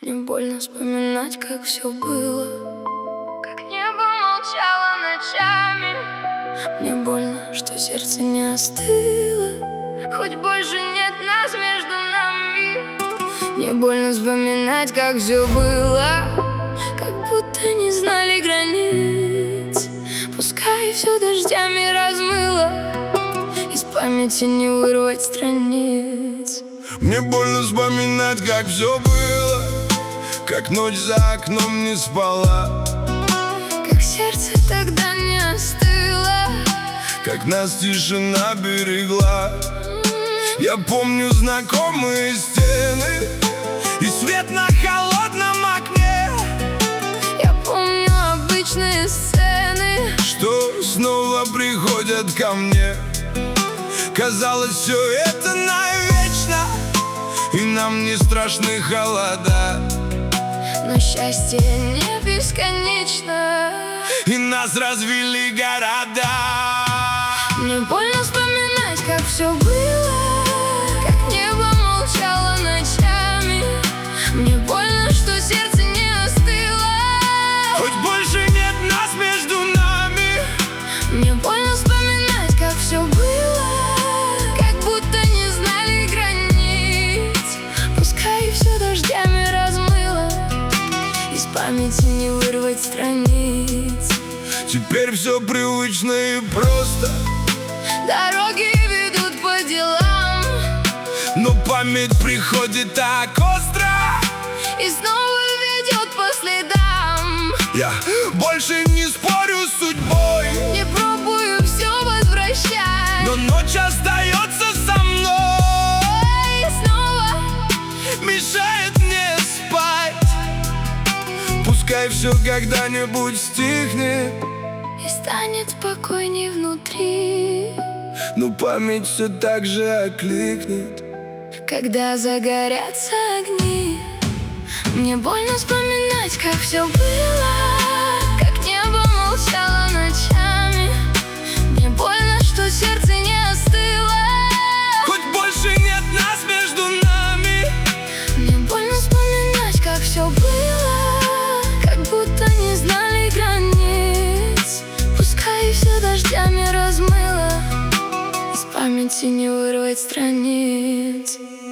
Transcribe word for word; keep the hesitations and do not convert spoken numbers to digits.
Мне больно вспоминать, как все было, как небо молчало ночами. Мне больно, что сердце не остыло, хоть больше нет нас между нами. Мне больно вспоминать, как все было, как будто не знали границ. Пускай все дождями размыло, из памяти не вырвать страниц. Мне больно вспоминать, как все было, как ночь за окном не спала, как сердце тогда не остыло, как нас тишина берегла. Я помню знакомые стены и свет на холодном окне. Я помню обычные сцены, что снова приходят ко мне. Казалось, все это навечно, и нам не страшны холода. но счастье не бесконечно, и нас развели города. Мне больно вспоминать, как все было, как небо молчало ночами. Мне больно, что сердце не остыло, хоть больше нет нас между нами. Мне больно вспоминать, как все было, как будто не знали границ. Пускай все дождями размыло, из памяти не вырвать страниц. Теперь все привычно и просто, дороги ведут по делам, но память приходит так остро и снова ведет по следам. Я больше не спорю с судьбой, не пробую все возвращать, но ночь остается со мной и снова мешает мне спать. Пускай все когда-нибудь стихнет и станет спокойней внутри, но память все так же окликнет, когда загорятся огни. Мне больно вспоминать, как все было, как небо молчало ночами. Мне больно, что сердце не остыло, хоть больше нет нас между нами. мне больно вспоминать, как все было, как будто не знали границ. Пускай все дождями размыло, из памяти не вырвать страниц.